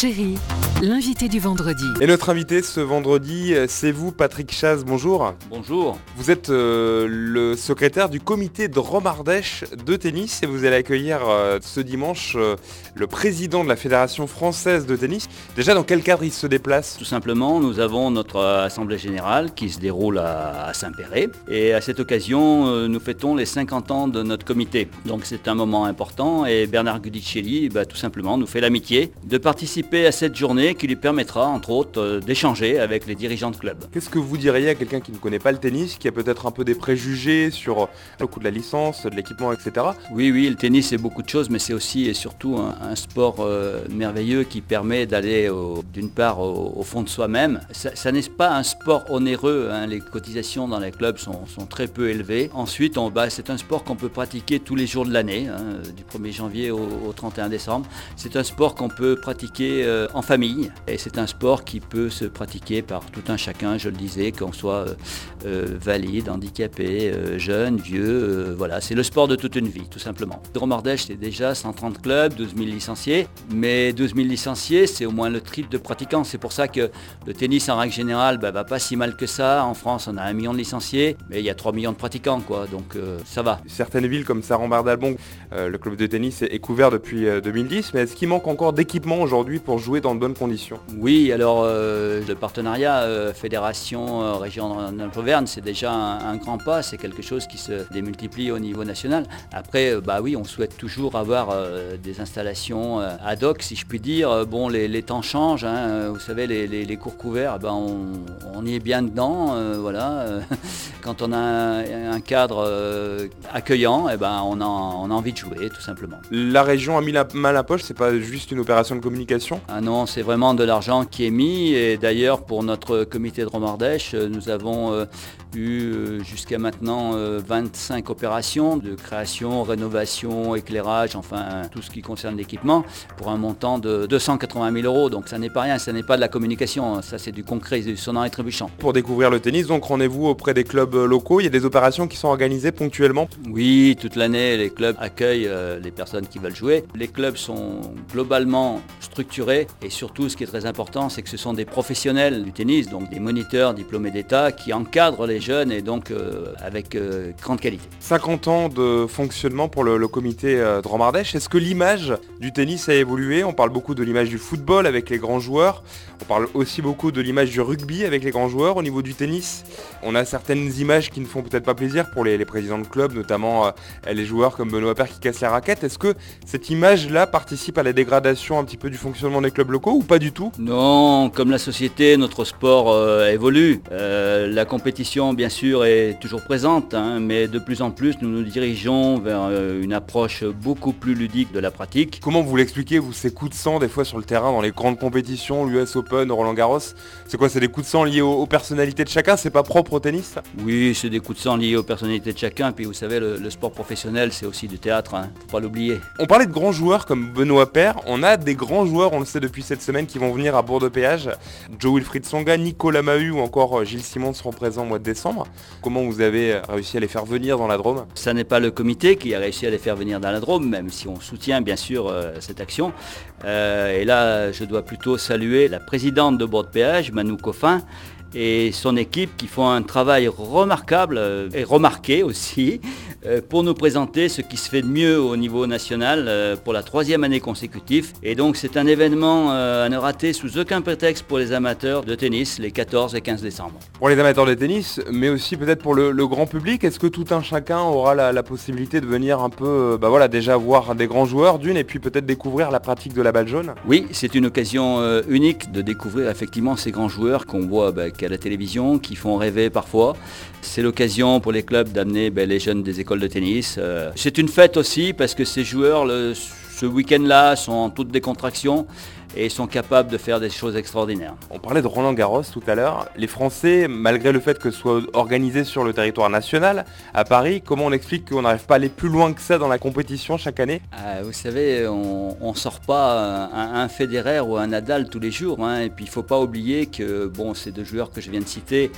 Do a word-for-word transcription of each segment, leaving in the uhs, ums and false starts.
Chérie, l'invité du vendredi. Et notre invité ce vendredi, c'est vous, Patrick Chaz, bonjour. Bonjour. Vous êtes euh, le secrétaire du comité Drôme Ardèche de tennis et vous allez accueillir euh, ce dimanche euh, le président de la Fédération française de tennis. Déjà, dans quel cadre il se déplace ? Tout simplement, nous avons notre assemblée générale qui se déroule à, à Saint-Péret. Et à cette occasion, euh, nous fêtons les cinquante ans de notre comité. Donc c'est un moment important et Bernard Gudicelli, bah, tout simplement, nous fait l'amitié de participer à cette journée qui lui permettra, entre autres, euh, d'échanger avec les dirigeants de club. Qu'est-ce que vous diriez à quelqu'un qui ne connaît pas le tennis, qui a peut-être un peu des préjugés sur le coût de la licence, de l'équipement, et cetera. Oui, oui, le tennis c'est beaucoup de choses, mais c'est aussi et surtout un, un sport euh, merveilleux qui permet d'aller au, d'une part au, au fond de soi-même. Ça, ça n'est pas un sport onéreux, hein. Les cotisations dans les clubs sont, sont très peu élevées. Ensuite, on, bah, c'est un sport qu'on peut pratiquer tous les jours de l'année, hein, du premier janvier au, au trente et un décembre. C'est un sport qu'on peut pratiquer euh, en famille et c'est un sport qui peut se pratiquer par tout un chacun, je le disais, qu'on soit euh, euh, valide, handicapé, euh, jeune, vieux, euh, voilà, c'est le sport de toute une vie, tout simplement. Drôme Ardèche, c'est déjà cent trente clubs, douze mille licenciés, mais douze mille licenciés, c'est au moins le triple de pratiquants. C'est pour ça que le tennis, en règle générale, bah, va pas si mal que ça. En France, on a un million de licenciés, mais il y a trois millions de pratiquants, quoi, donc euh, ça va. Certaines villes comme Saran-Bar-d'Albon, euh, le club de tennis est couvert depuis euh, deux mille dix, mais est-ce qu'il manque encore d'équipement aujourd'hui pour jouer dans de bonnes conditions ? Oui, alors euh, le partenariat euh, Fédération euh, Région Auvergne, c'est déjà un, un grand pas, c'est quelque chose qui se démultiplie au niveau national. Après, euh, bah oui, on souhaite toujours avoir euh, des installations euh, ad hoc, si je puis dire. Bon, les, les temps changent, hein, vous savez, les, les, les cours couverts, ben on, on y est bien dedans, euh, voilà. Quand on a un, un cadre euh, accueillant, eh ben on a, on a envie de jouer, tout simplement. La région a mis la main à la poche, c'est pas juste une opération de communication ? Ah non, c'est vraiment de l'argent qui est mis et d'ailleurs pour notre comité Drôme Ardèche, nous avons euh, eu euh, jusqu'à maintenant euh, vingt-cinq opérations de création, rénovation, éclairage, enfin tout ce qui concerne l'équipement pour un montant de deux cent quatre-vingt mille euros. Donc ça n'est pas rien, ça n'est pas de la communication, ça c'est du concret, du sonnant et trébuchant. Pour découvrir le tennis, donc rendez-vous auprès des clubs locaux, il y a des opérations qui sont organisées ponctuellement ? Oui, toute l'année les clubs accueillent euh, les personnes qui veulent jouer. Les clubs sont globalement structurés et surtout ce qui est très important, c'est que ce sont des professionnels du tennis, donc des moniteurs diplômés d'État qui encadrent les jeunes et donc euh, avec euh, grande qualité. cinquante ans de fonctionnement pour le, le comité euh, Drôme Ardèche. Est-ce que l'image du tennis a évolué ? On parle beaucoup de l'image du football avec les grands joueurs. On parle aussi beaucoup de l'image du rugby avec les grands joueurs. Au niveau du tennis, on a certaines images qui ne font peut-être pas plaisir pour les, les présidents de clubs, notamment euh, les joueurs comme Benoît Paire qui cassent la raquette. Est-ce que cette image-là participe à la dégradation un petit peu du fonctionnement des clubs locaux ou pas du tout ? Non, comme la société, notre sport euh, évolue. Euh, la compétition, bien sûr, est toujours présente, hein, mais de plus en plus, nous nous dirigeons vers euh, une approche beaucoup plus ludique de la pratique. Comment vous l'expliquez, vous, ces coups de sang, des fois sur le terrain, dans les grandes compétitions, l'U S Open, Roland Garros ? C'est quoi, c'est des coups de sang liés aux, aux personnalités de chacun ? C'est pas propre au tennis, ça ? Oui, c'est des coups de sang liés aux personnalités de chacun. Puis vous savez, le, le sport professionnel, c'est aussi du théâtre, hein, faut pas l'oublier. On parlait de grands joueurs comme Benoît Paire. On a des grands joueurs, on le sait depuis cette semaine, qui vont venir à Bourg-de-Péage. Joe Wilfried Tsonga, Nicolas Mahut ou encore Gilles Simon seront présents au mois de décembre. Comment vous avez réussi à les faire venir dans la Drôme ? Ça n'est pas le comité qui a réussi à les faire venir dans la Drôme, même si on soutient bien sûr euh, cette action. Euh, et là, je dois plutôt saluer la présidente de Bourg-de-Péage, Manou Coffin, et son équipe qui font un travail remarquable euh, et remarqué aussi euh, pour nous présenter ce qui se fait de mieux au niveau national euh, pour la troisième année consécutive. Et donc c'est un événement euh, à ne rater sous aucun prétexte pour les amateurs de tennis les quatorze et quinze décembre. Pour les amateurs de tennis, mais aussi peut-être pour le, le grand public, est-ce que tout un chacun aura la, la possibilité de venir un peu, euh, bah voilà, déjà voir des grands joueurs d'une et puis peut-être découvrir la pratique de la balle jaune ? Oui, c'est une occasion euh, unique de découvrir effectivement ces grands joueurs qu'on voit bah, à la télévision, qui font rêver parfois. C'est l'occasion pour les clubs d'amener ben, les jeunes des écoles de tennis. Euh, c'est une fête aussi parce que ces joueurs, le, ce week-end-là, sont en toute décontraction et sont capables de faire des choses extraordinaires. On parlait de Roland Garros tout à l'heure. Les Français, malgré le fait que ce soit organisé sur le territoire national, à Paris, comment on explique qu'on n'arrive pas à aller plus loin que ça dans la compétition chaque année ? euh, Vous savez, on ne sort pas un, un Federer ou un Nadal tous les jours, hein, et puis il ne faut pas oublier que bon, ces deux joueurs que je viens de citer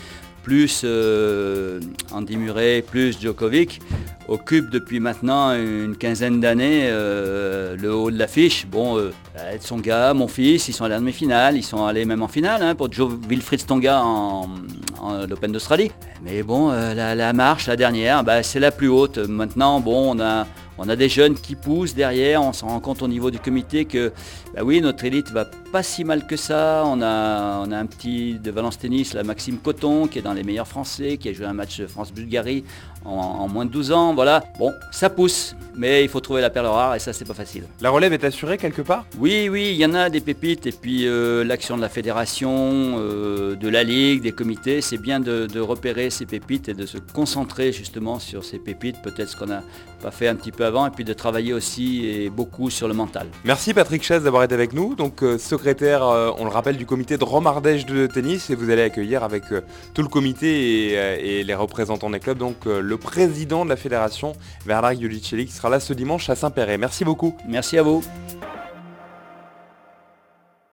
plus euh, Andy Murray, plus Djokovic, occupent depuis maintenant une quinzaine d'années euh, le haut de l'affiche. Bon, euh, Tsonga, mon fils, ils sont allés en demi-finale, ils sont allés même en finale hein, pour Joe Wilfried Tsonga en, en l'Open d'Australie. Mais bon, euh, la, la marche, la dernière, bah, c'est la plus haute. Maintenant, bon, on a... On a des jeunes qui poussent derrière, on s'en rend compte au niveau du comité que bah oui, notre élite va pas si mal que ça. On a, on a un petit de Valence Tennis, là, Maxime Coton, qui est dans les meilleurs Français, qui a joué un match de France-Bulgarie en, en moins de douze ans. Voilà, bon, ça pousse, mais il faut trouver la perle rare et ça, c'est pas facile. La relève est assurée quelque part ? Oui, oui, il y en a des pépites et puis euh, l'action de la fédération, euh, de la ligue, des comités, c'est bien de, de repérer ces pépites et de se concentrer justement sur ces pépites, peut-être ce qu'on n'a pas fait un petit peu avant, et puis de travailler aussi et beaucoup sur le mental. Merci Patrick Chaise d'avoir été avec nous, donc euh, secrétaire, euh, on le rappelle, du comité Drôme Ardèche de tennis, et vous allez accueillir avec euh, tout le comité et, euh, et les représentants des clubs, donc euh, le président de la fédération, Bernard Iulicelli, qui sera là ce dimanche à Saint-Péray. Merci beaucoup. Merci à vous.